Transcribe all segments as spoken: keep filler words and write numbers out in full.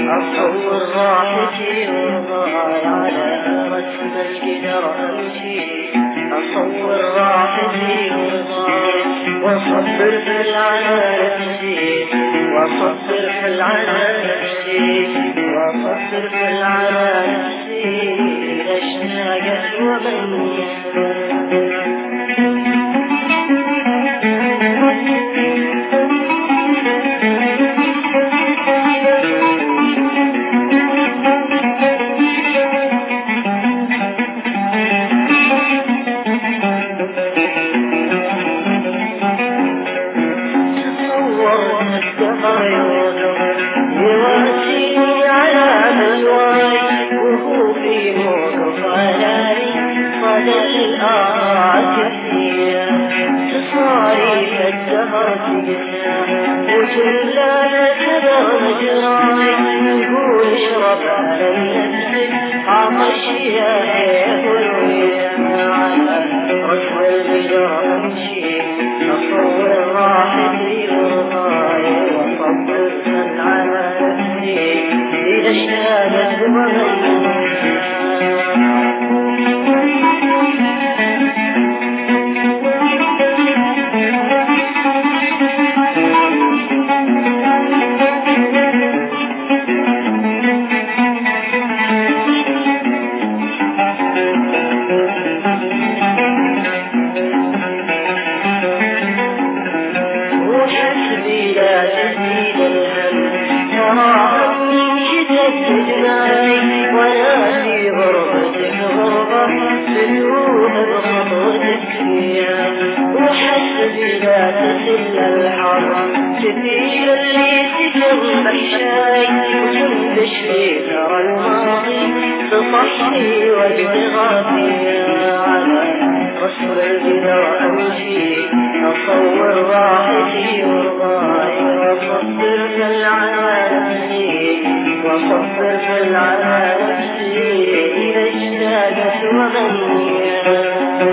أصور راحتي وضاي على رسم القدر أمشي، أصور راحتي وضاي وأصبر في العنا نفسي، وأصبر في العنا نفسي، وأصبر في العنا نفسي إذا اشتاقت ومنيت. يواسيني على بلواي وهو في موقف علي صدى الآتفية تصاريف الدهر فيها وجلالة كبر مجراي نقول اشرب على نفسك عطش يا هيبروية على ركب البجر أمشي أصور راحتي ورضاي وأصبر على نفسي إذا اشتاقت ومنيت. وحسبي لا تزيد الهم ترى منك تجناي ولا في غربتك غربة تدوب بخطوتك فيها. وحسبي لا تزل الحرب تبيش اللي تجمع الشاي وتنبش في ثرى الماضي تصحي وتبغى فيها على رسم القدر أمشي أصور راحتي ورضاي وأصبر في العنا نفسي، وأصبر في العنا نفسي إذا اشتاقت ومنيت.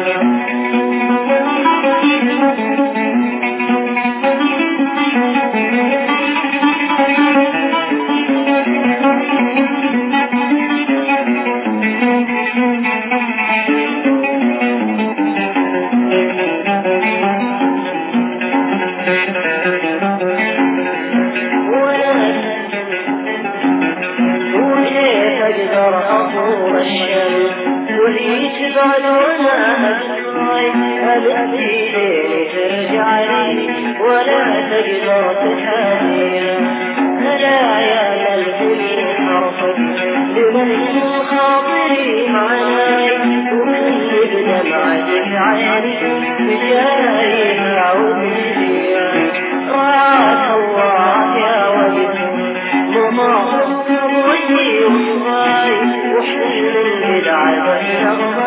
أقدر أطول الشمس ولي تبعد وأنا أبصاي أبدي ليلي ترجع لي ولا تقدر تحاميها. هلا يا قلبي حرفك لمن خاطري معاي وكل بدمعتك عيني بجايها وبجيها. راك الله يا ولد مضاعف وحلم البدعة والنغمة